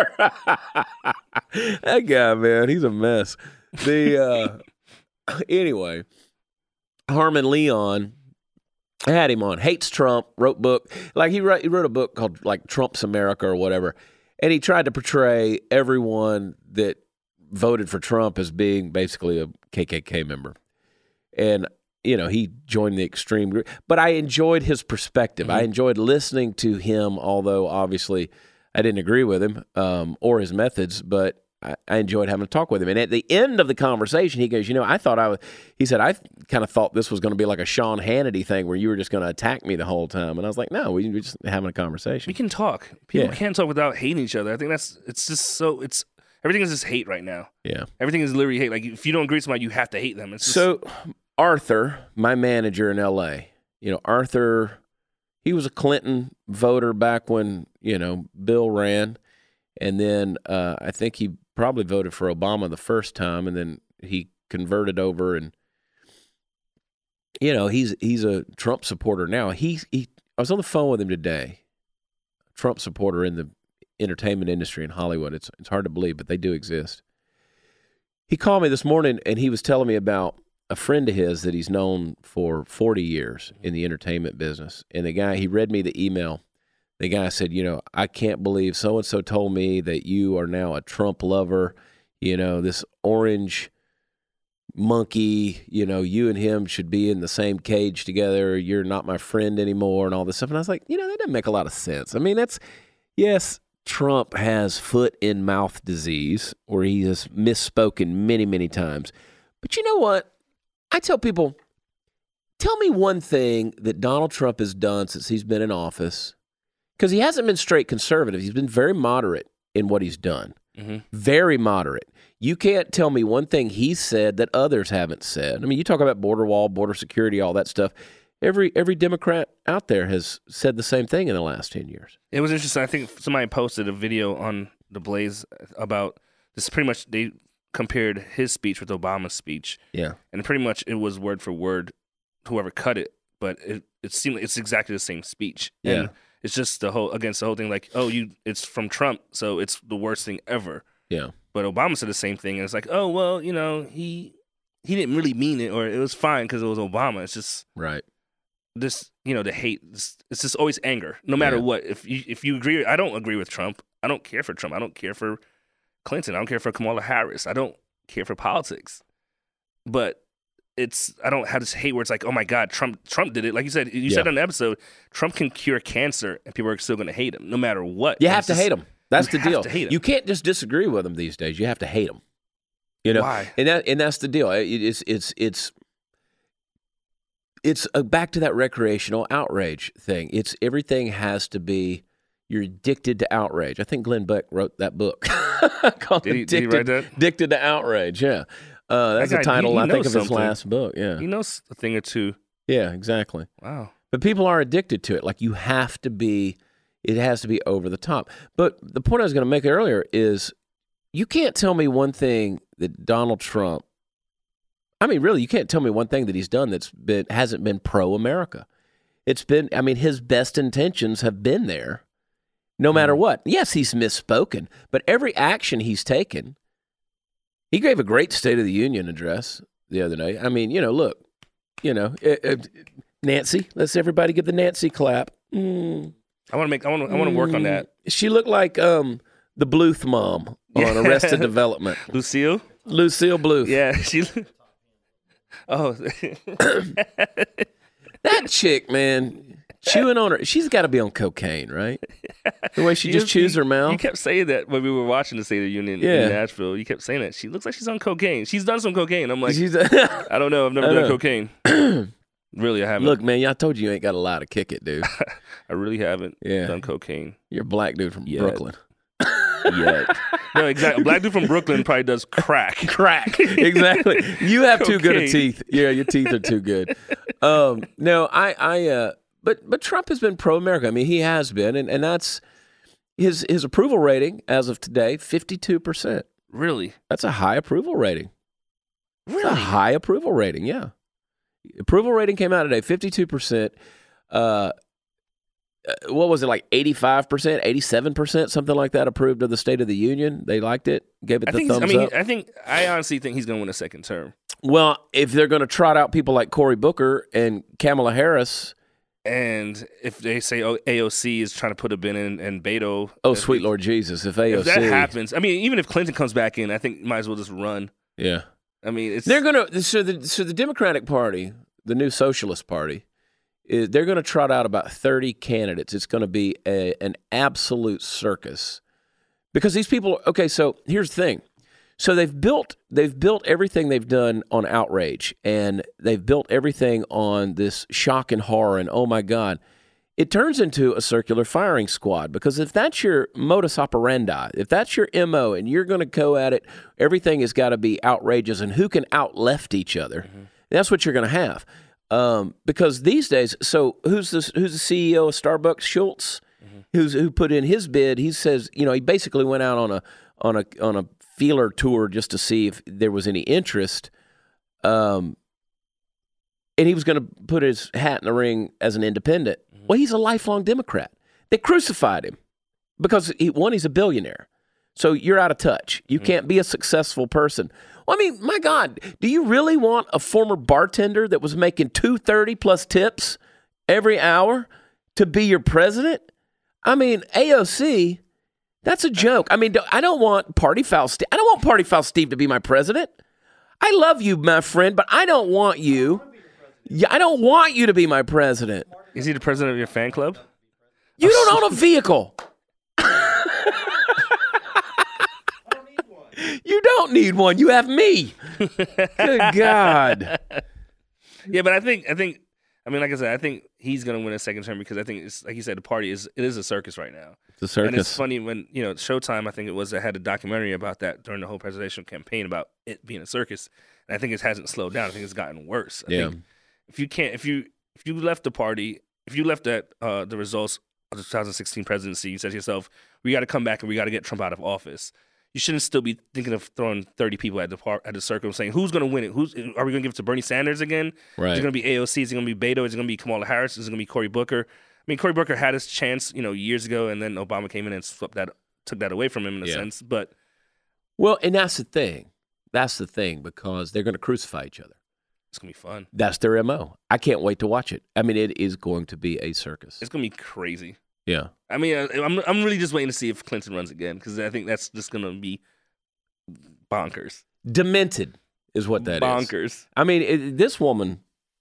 That guy, man, he's a mess. The uh, anyway, Harmon Leon. I had him on. Hates Trump. Wrote book like he wrote. He wrote a book called like Trump's America or whatever. And he tried to portray everyone that voted for Trump as being basically a K K K member. And, you know, he joined the extreme group. But I enjoyed his perspective. Mm-hmm. I enjoyed listening to him, although obviously I didn't agree with him um, or his methods, but I, I enjoyed having a talk with him. And at the end of the conversation, he goes, you know, I thought I was, he said, I kind of thought this was going to be like a Sean Hannity thing where you were just going to attack me the whole time. And I was like, no, we were just having a conversation. We can talk. People Yeah. can't talk without hating each other. I think that's, it's just so, it's, everything is just hate right now. Yeah. Everything is literally hate. Like, if you don't agree with somebody, you have to hate them. It's just, So Arthur, my manager in L A, you know, Arthur, he was a Clinton voter back when, you know, Bill ran. And then uh, I think he probably voted for Obama the first time, and then he converted over, and you know, he's he's a Trump supporter now. He he I was on the phone with him today. Trump supporter in the entertainment industry in Hollywood. It's it's hard to believe, but they do exist. He called me this morning and he was telling me about a friend of his that he's known for forty years in the entertainment business. And the guy, he read me the email. The guy said, you know, I can't believe so-and-so told me that you are now a Trump lover. You know, this orange monkey, you know, you and him should be in the same cage together. You're not my friend anymore and all this stuff. And I was like, you know, that doesn't make a lot of sense. I mean, that's, yes, Trump has foot in mouth disease, or he has misspoken many, many times. But you know what? I tell people, tell me one thing that Donald Trump has done since he's been in office, because he hasn't been straight conservative. He's been very moderate in what he's done. mm-hmm. Very moderate. You can't tell me one thing he's said that others haven't said. I mean, you talk about border wall, border security, all that stuff. Every every Democrat out there has said the same thing in the last ten years. It was interesting. I think somebody posted a video on the Blaze about this. Pretty much, they compared his speech with Obama's speech, Yeah. and pretty much it was word for word, whoever cut it. But it it seemed like it's exactly the same speech. Yeah. And it's just the whole against the whole thing. Like, oh, you, it's from Trump, so it's the worst thing ever. Yeah. But Obama said the same thing, and it's like, oh well, you know, he he didn't really mean it, or it was fine because it was Obama. It's just Right. this, you know, the hate. It's, it's just always anger, no matter Yeah. what. If you if you agree, I don't agree with Trump. I don't care for Trump. I don't care for Clinton. I don't care for Kamala Harris. I don't care for politics. But it's I don't have this hate where it's like, oh my God, Trump Trump did it. Like you said, you Yeah. said on the episode, Trump can cure cancer, and people are still going to hate him, no matter what. You And have it's to just- hate him. That's you the have deal. to hate 'em. You can't just disagree with him these days. You have to hate him. You know, Why? and that and that's the deal. It- it's it's it's it's uh, back to that recreational outrage thing. It's everything has to be. You're addicted to outrage. I think Glenn Beck wrote that book called Did he- addicted, did he write that? addicted to Outrage. Yeah, uh, that's That the guy, he- title he I think knows of his something. last book. Yeah, He knows a thing or two. yeah, exactly. Wow. But people are addicted to it. Like you have to be, it has to be over the top. But the point I was going to make earlier is you can't tell me one thing that Donald Trump, I mean, really, you can't tell me one thing that he's done that's been, hasn't been pro-America. It's been, I mean, his best intentions have been there no matter what. Yes, he's misspoken, but every action he's taken, he gave a great State of the Union address the other day. I mean, you know, look, you know, it, it, Nancy, let's everybody give the Nancy clap. Mm. I want to make. I want to. I want to work on that. She looked like um, the Bluth mom on Arrested Development. Lucille. Lucille Bluth. Yeah. She. Oh. That chick, man, chewing on her. She's got to be on cocaine, right? The way she You- just chews you- her mouth. You kept saying that when we were watching the State of the Union Yeah. in Nashville. You kept saying that she looks like she's on cocaine. She's done some cocaine. I'm like, She's I don't know. I've never I done know. cocaine. Really, I haven't. Look, man, I told you you ain't got a lot to kick it, dude. I really haven't Yeah. done cocaine You're a black dude from Yet. Brooklyn. yet. No, exactly. A black dude from Brooklyn probably does crack. Crack. Exactly. You have too good of Cocaine. teeth. Yeah, your teeth are too good. Um, no, I, I, uh, but, but Trump has been pro-America. I mean, he has been, and, and that's his his approval rating as of today, fifty-two percent. Really? That's a high approval rating. It's a Really? high approval rating. Yeah. Approval rating came out today, fifty-two percent. Uh, uh, what was it, like eighty-five percent, eighty-seven percent, something like that approved of the State of the Union? They liked it, gave it I the think. he's- thumbs I mean, up. I think. I honestly think he's going to win a second term. Well, if they're going to trot out people like Cory Booker and Kamala Harris, And if they say oh, A O C is trying to put a bin in and Beto, oh, if sweet he- Lord Jesus, if A O C. If that happens, I mean, even if Clinton comes back in, I think might as well just run. Yeah. I mean, it's They're going to, so the, so the Democratic Party, the new Socialist Party, is, they're going to trot out about thirty candidates. It's going to be a, an absolute circus. Because these people, okay, so here's the thing. So they've built they've built everything they've done on outrage, and they've built everything on this shock and horror, and oh my God. It turns into a circular firing squad, because if that's your modus operandi, if that's your M O and you're going to go at it, everything has got to be outrageous and who can out-left each other. Mm-hmm. That's what you're going to have. Um, because these days, so who's this, who's the C E O of Starbucks? Schultz, mm-hmm. who's who put in his bid. He says, you know, he basically went out on a on a on a feeler tour just to see if there was any interest. Um, and he was going to put his hat in the ring as an independent. Mm-hmm. Well, he's a lifelong Democrat. They crucified him because, he, one, he's a billionaire. So you're out of touch. You mm-hmm. can't be a successful person. Well, I mean, my God, do you really want a former bartender that was making two thirty plus tips every hour to be your president? I mean, A O C, that's a joke. I mean, I don't want Party Foul Steve. I don't want Party Foul Steve to be my president. I love you, my friend, but I don't want you. Yeah, I don't want you to be my president. Is he the president of your fan club? You don't own a vehicle. You don't need one. You have me. Good God. Yeah, but I think I think I mean, like I said, I think he's going to win a second term because I think it's like you said, the party is it is a circus right now. It's a circus. And it's funny when you know Showtime, I think it was, that had a documentary about that during the whole presidential campaign about it being a circus. And I think it hasn't slowed down. I think it's gotten worse. I Yeah. think if you can't, if you if you left the party, if you left that uh, the results of the two thousand sixteen presidency, you said to yourself, we got to come back and we got to get Trump out of office. You shouldn't still be thinking of throwing thirty people at the par- at the circle and saying, who's going to win it? Who's Are we going to give it to Bernie Sanders again? Right. Is it going to be A O C? Is it going to be Beto? Is it going to be Kamala Harris? Is it going to be Cory Booker? I mean, Cory Booker had his chance, you know, years ago, and then Obama came in and swept that, took that away from him in a Yeah. sense. But Well, and that's the thing. That's the thing because they're going to crucify each other. It's gonna be fun. That's their M O. I can't wait to watch it. I mean, it is going to be a circus. It's gonna be crazy. Yeah. I mean, I, I'm I'm really just waiting to see if Clinton runs again because I think that's just gonna be bonkers. Demented is what that bonkers. is. I mean, it, this woman.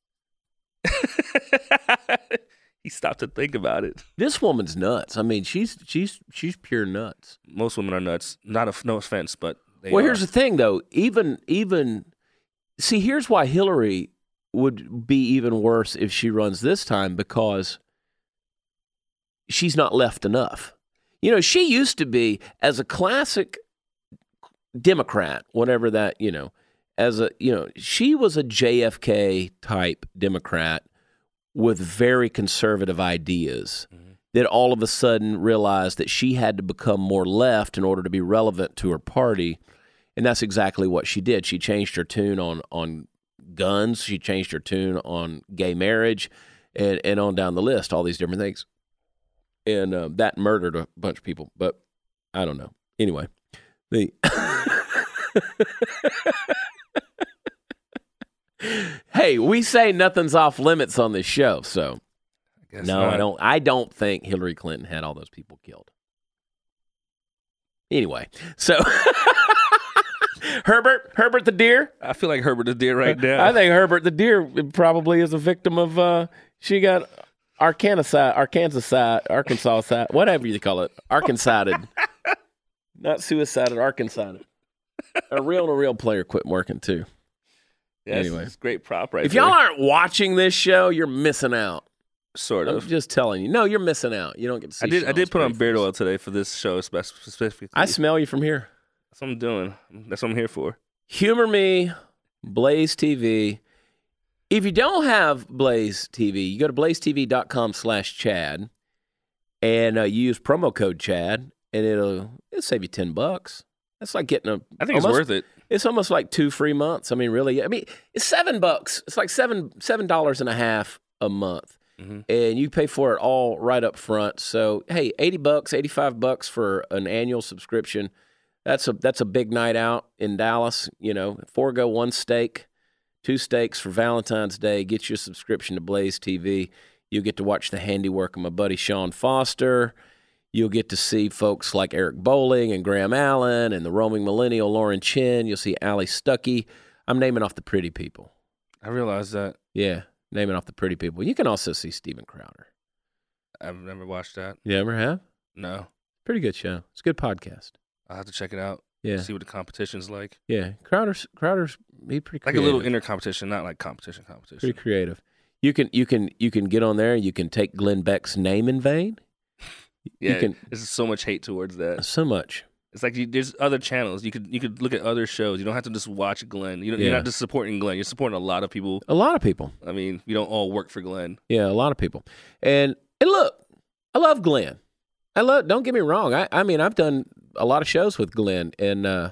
He stopped to think about it. This woman's nuts. I mean, she's she's she's pure nuts. Most women are nuts. Not a, no offense, but they well, are. here's the thing, though. Even even see, here's why Hillary would be even worse if she runs this time because she's not left enough. You know, she used to be as a classic Democrat, whatever that you know, as a you know, she was a J F K type Democrat with very conservative ideas mm-hmm. that all of a sudden realized that she had to become more left in order to be relevant to her party. And that's exactly what she did. She changed her tune on, on guns. She changed her tune on gay marriage and, and on down the list, all these different things. And uh, that murdered a bunch of people. But I don't know. Anyway, the... Hey, we say nothing's off limits on this show, so I guess no, not. I don't. I don't think Hillary Clinton had all those people killed. Anyway, so Herbert, Herbert the deer. I feel like Herbert the deer right now. I think Herbert the deer probably is a victim of. Uh, she got Arkansas, Arkansas, Arkansas side, whatever you call it, Arkansided, not suicided, Arkansided. A real to real player quit working too. Yeah, anyway, it's great prop right if there. y'all aren't watching this show, you're missing out. Sort of. I'm just telling you. No, you're missing out. You don't get to see I did. I did Sean's put on great beard face. oil today for this show specifically. I smell you from here. That's what I'm doing. That's what I'm here for. Humor Me, Blaze T V. If you don't have Blaze T V, you go to blazetv.com slash Chad, and uh, you use promo code Chad, and it'll it'll save you ten bucks. That's like getting a. I think almost, it's worth it. It's almost like two free months. I mean, really. I mean, it's seven bucks. It's like seven seven dollars and a half a month, mm-hmm. and you pay for it all right up front. So hey, eighty bucks, eighty five bucks for an annual subscription. That's a that's a big night out in Dallas. You know, forego one steak, two steaks for Valentine's Day. Get your subscription to Blaze T V. You'll get to watch the handiwork of my buddy Sean Foster. You'll get to see folks like Eric Bowling and Graham Allen and the roaming millennial Lauren Chin. You'll see Allie Stuckey. I'm naming off the pretty people. I realize that. Yeah, naming off the pretty people. You can also see Steven Crowder. I've never watched that. You ever have? No. Pretty good show. It's a good podcast. I'll have to check it out. Yeah. See what the competition's like. Yeah, Crowder's Crowder's he's pretty Like creative. a little inner competition, not like competition competition. Pretty creative. You can you can you can get on there. You can take Glenn Beck's name in vain. Yeah, you can, there's so much hate towards that. so much. It's like you, there's other channels. You could you could look at other shows. You don't have to just watch Glenn. You don't, Yeah. You're not just supporting Glenn. You're supporting a lot of people. A lot of people. I mean, we don't all work for Glenn. Yeah, a lot of people. And and look, I love Glenn. I love. Don't get me wrong. I I mean, I've done a lot of shows with Glenn, and uh,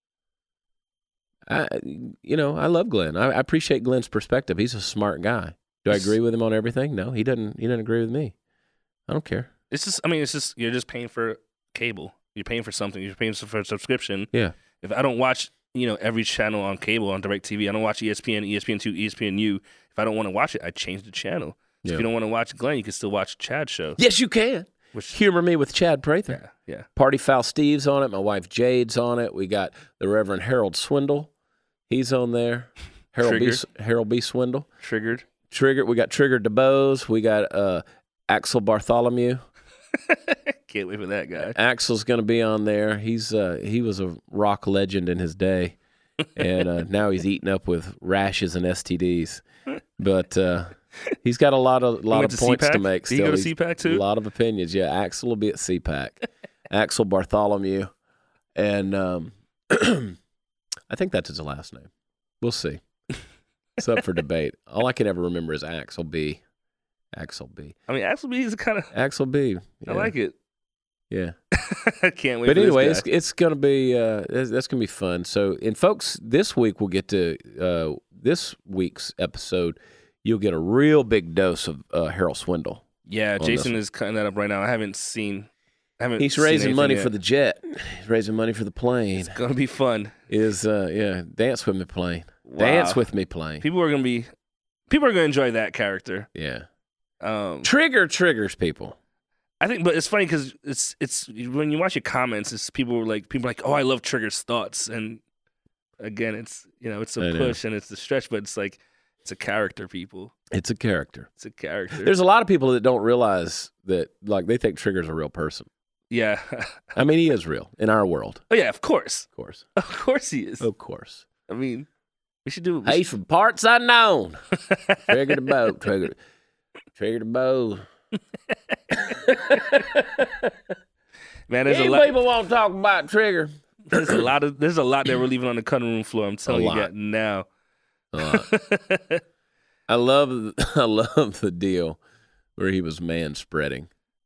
I you know I love Glenn. I, I appreciate Glenn's perspective. He's a smart guy. Do I agree with him on everything? No, he doesn't. He doesn't agree with me. I don't care. It's just, I mean, it's just, you're just paying for cable. You're paying for something. You're paying for a subscription. Yeah. If I don't watch, you know, every channel on cable, on DirecTV, I don't watch E S P N, E S P N two, E S P N U. If I don't want to watch it, I change the channel. So Yeah. if you don't want to watch Glenn, you can still watch Chad's show. Yes, you can. Which, Humor Me with Chad Prather. yeah, yeah. Party Foul Steve's on it. My wife Jade's on it. We got the Reverend Harold Swindle. He's on there. Harold B. Triggered. Harold B. Swindle. Triggered. Trigger. We got Trigger DeBose. We got uh, Axel Bartholomew. Can't wait for that guy. Axel's going to be on there. He's uh, he was a rock legend in his day, and uh, now he's eaten up with rashes and S T Ds. But uh, he's got a lot of lot went of to points C PAC? to make. Did he Still, go to He's- C PAC too? A lot of opinions. Yeah, Axel will be at C PAC. Axel Bartholomew, and um, I think that's his last name. We'll see. It's up for debate. All I can ever remember is Axel B. Axel B. I mean, Axel B is kind of, Axel B. I Yeah. like it. Yeah. I can't wait But for anyway, this it's guy. it's gonna be uh, that's, that's gonna be fun. So, and folks, this week we'll get to uh, this week's episode. You'll get a real big dose of uh, Harold Swindle. Yeah, on Jason this is cutting that up right now. I haven't seen, I haven't He's seen raising anything money yet. for the jet. He's raising money for the plane. It's gonna be fun. Is uh yeah, Dance With Me plane. Wow. Dance With Me plane. People are gonna be. People are gonna enjoy that character. Yeah. Um, Trigger triggers people. I think, but it's funny because it's it's when you watch your comments, it's people were like people are like, oh, I love Trigger's thoughts, and again, it's you know it's I a know. push and it's a stretch, but it's like it's a character. People, It's a character. it's a character. There's a lot of people that don't realize that, like, they think Trigger's a real person. yeah, I mean, he is real in our world, oh yeah, of course, of course. of course he is. Of course. I mean, we should do. We He's from parts unknown. Trigger the boat. Trigger, trigger the bow. Man, there's a Any lot. people want to talk about Trigger. There's a lot of. There's a lot that we're leaving on the cutting room floor. I'm telling you lot. that now. Uh, I love, I love the deal where he was man spreading.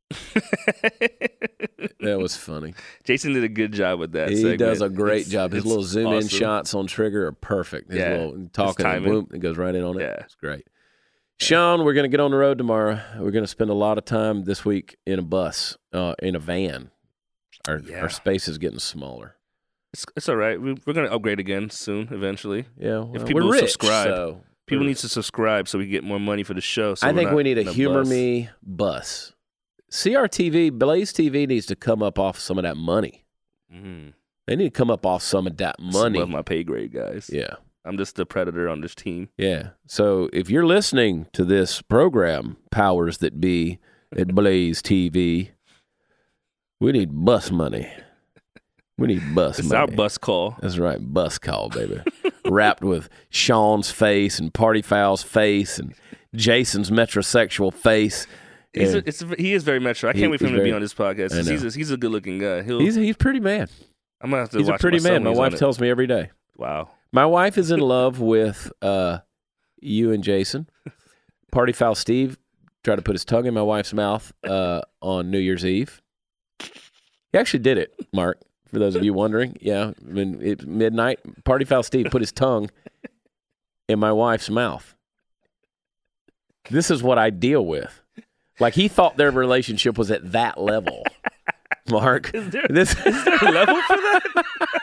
That was funny. Jason did a good job with that. He segment. does a great It's- job. His it's little zoom in awesome. shots on Trigger are perfect. His Yeah. little talking and timing. boom, it goes right in on it. Yeah. It's great. Sean, we're going to get on the road tomorrow. We're going to spend a lot of time this week in a bus, uh, in a van. Our Yeah. our space is getting smaller. It's, it's all right. We, we're going to upgrade again soon, eventually. Yeah, well, people we're rich, subscribe, so People we're- need to subscribe so we get more money for the show. So I we're think not we need a in humor bus. me bus. C R T V, Blaze T V needs to come up off some of that money. Mhm. They need to come up off some of that It's money. above my pay grade, guys. Yeah. I'm just the predator on this team. Yeah. So if you're listening to this program, powers that be at Blaze T V, we need bus money. We need bus It's money. our bus call. That's right, bus call, baby. Wrapped with Sean's face and Party Foul's face and Jason's metrosexual face. He's Yeah. a, it's a, he is very metro. I can't He- wait for he's him to be very- on this podcast. I 'cause know. He's a, he's a good looking guy. He'll, He's he's pretty man. I'm gonna have to He's a watch pretty my son man. when My he's on wife it. tells me every day. Wow. My wife is in love with uh, you and Jason. Party Foul Steve tried to put his tongue in my wife's mouth uh, on New Year's Eve. He actually did it, Mark, for those of you wondering. Yeah, when it midnight, Party Foul Steve put his tongue in my wife's mouth. This is what I deal with. Like, he thought their relationship was at that level. Mark, Is there, this is there a level for that?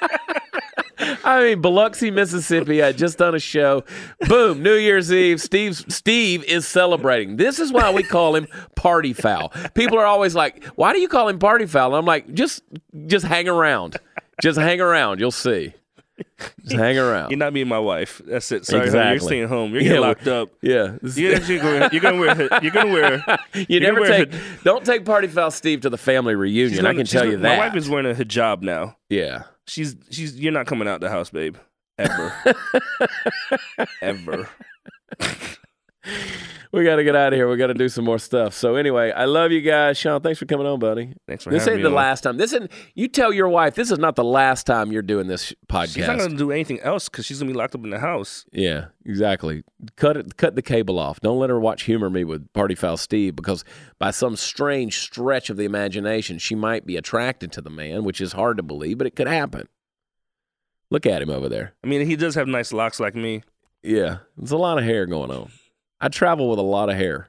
I mean, Biloxi, Mississippi. I had just done a show. Boom, New Year's Eve. Steve Steve is celebrating. This is why we call him Party Foul. People are always like, "Why do you call him Party Foul?" And I'm like, "Just, just hang around. Just hang around. You'll see. Just hang around." You're not me and my wife. That's it. Sorry, honey, Exactly. you're staying home. You're getting Yeah, locked up. Yeah, You're, you're gonna, you're gonna wear. You're gonna wear. you you're never gonna wear take. Don't take Party Foul Steve to the family reunion. she's I gonna- can she's tell you gonna- that. My wife is wearing a hijab now. Yeah. She's she's. You're not coming out the house, babe. Ever. Ever. We got to get out of here. We got to do some more stuff. So anyway, I love you guys. Sean, thanks for coming on, buddy. Thanks for This having ain't me the on. last time. This isn't. You tell your wife this is not the last time you're doing this podcast. She's not gonna do anything else because she's gonna be locked up in the house. Yeah, exactly. Cut it. Cut the cable off. Don't let her watch Humor Me with Party Foul Steve, because by some strange stretch of the imagination, she might be attracted to the man, which is hard to believe, but it could happen. Look at him over there. I mean, he does have nice locks like me. Yeah, there's a lot of hair going on. I travel with a lot of hair.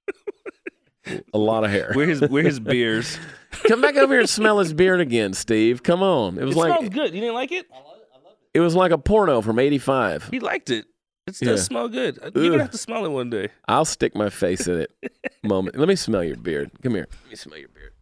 A lot of hair. We're his we're his beers. Come back over here and smell his beard again, Steve. Come on. It was It like smells good. You didn't like it? it was like a porno from eighty-five. He liked it. It Yeah. does smell good. You're Ugh. gonna have to smell it one day. I'll stick my face in it. Moment. Let me smell your beard. Come here. Let me smell your beard.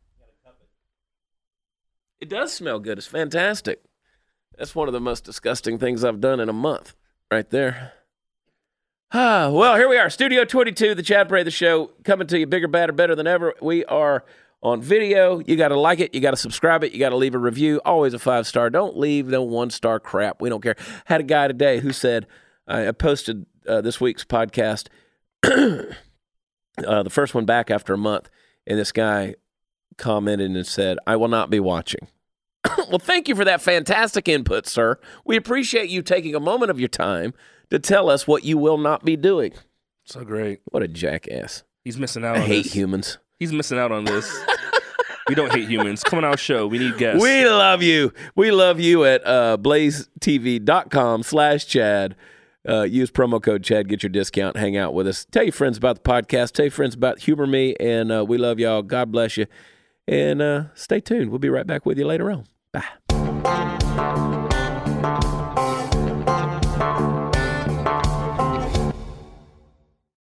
It does smell good. It's fantastic. That's one of the most disgusting things I've done in a month, right there. Ah, well, here we are, Studio twenty-two, the Chad Prather Show, coming to you bigger, badder, better than ever. We are on video. You got to like it. You got to subscribe it. You got to leave a review. Always a five star. Don't leave no one star crap. We don't care. Had a guy today who said, I posted uh, this week's podcast, uh, the first one back after a month, and this guy commented and said, "I will not be watching." Well, thank you for that fantastic input, sir. We appreciate you taking a moment of your time to tell us what you will not be doing. So great. What a jackass. He's missing out I on hate this. humans. He's missing out on this. We don't hate humans. Come on our show. We need guests. We love you. We love you at uh, blazetv.com slash Chad. Uh, use promo code Chad. Get your discount. Hang out with us. Tell your friends about the podcast. Tell your friends about Humor Me. And uh, we love y'all. God bless you. And uh, stay tuned. We'll be right back with you later on. Bye.